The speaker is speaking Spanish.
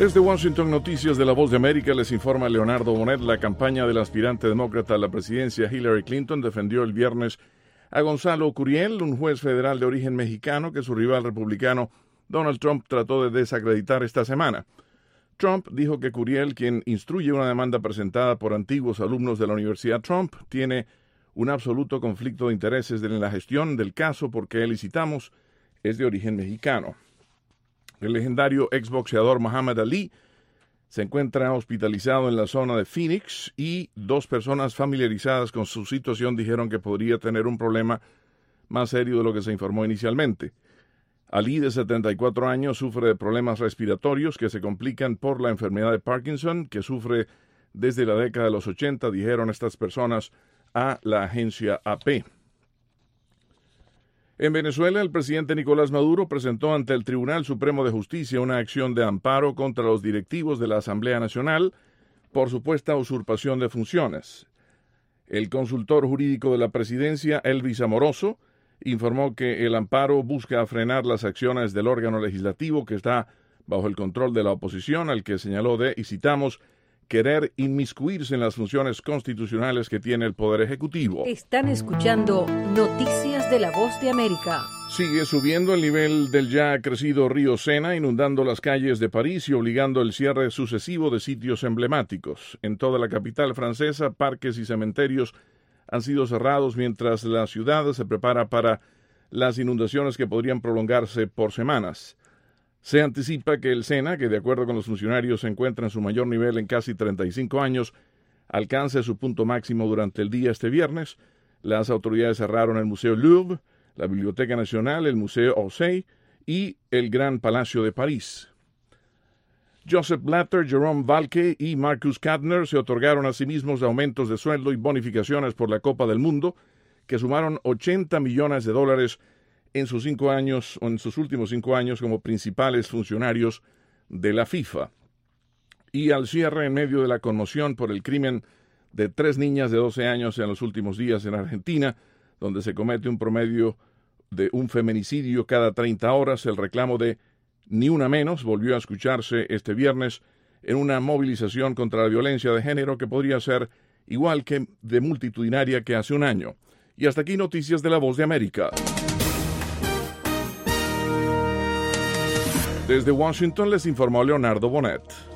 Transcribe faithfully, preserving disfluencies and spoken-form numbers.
Desde Washington, Noticias de la Voz de América, les informa Leonardo Bonet. La campaña del aspirante demócrata a la presidencia Hillary Clinton defendió el viernes a Gonzalo Curiel, un juez federal de origen mexicano que su rival republicano Donald Trump trató de desacreditar esta semana. Trump dijo que Curiel, quien instruye una demanda presentada por antiguos alumnos de la Universidad Trump, tiene un absoluto conflicto de intereses en la gestión del caso porque él, y citamos, es de origen mexicano. El legendario exboxeador Muhammad Ali se encuentra hospitalizado en la zona de Phoenix y dos personas familiarizadas con su situación dijeron que podría tener un problema más serio de lo que se informó inicialmente. Ali, de setenta y cuatro años, sufre de problemas respiratorios que se complican por la enfermedad de Parkinson, que sufre desde la década de los ochenta, dijeron estas personas a la agencia A P. En Venezuela, el presidente Nicolás Maduro presentó ante el Tribunal Supremo de Justicia una acción de amparo contra los directivos de la Asamblea Nacional por supuesta usurpación de funciones. El consultor jurídico de la presidencia, Elvis Amoroso, informó que el amparo busca frenar las acciones del órgano legislativo que está bajo el control de la oposición, al que señaló de, y citamos, querer inmiscuirse en las funciones constitucionales que tiene el Poder Ejecutivo. Están escuchando Noticias de la Voz de América. Sigue subiendo el nivel del ya crecido río Sena, inundando las calles de París y obligando el cierre sucesivo de sitios emblemáticos. En toda la capital francesa, parques y cementerios han sido cerrados mientras la ciudad se prepara para las inundaciones que podrían prolongarse por semanas. Se anticipa que el Sena, que de acuerdo con los funcionarios se encuentra en su mayor nivel en casi treinta y cinco años, alcance su punto máximo durante el día este viernes. Las autoridades cerraron el Museo Louvre, la Biblioteca Nacional, el Museo Orsay y el Gran Palacio de París. Joseph Blatter, Jerome Valcke y Marcus Kadner se otorgaron a sí mismos aumentos de sueldo y bonificaciones por la Copa del Mundo, que sumaron ochenta millones de dólares en sus cinco años, o en sus últimos cinco años como principales funcionarios de la FIFA. Y al cierre, en medio de la conmoción por el crimen de tres niñas de doce años en los últimos días en Argentina, donde se comete un promedio de un feminicidio cada treinta horas, el reclamo de Ni Una Menos volvió a escucharse este viernes en una movilización contra la violencia de género que podría ser igual que de multitudinaria que hace un año. Y hasta aquí Noticias de la Voz de América. Desde Washington les informó Leonardo Bonet.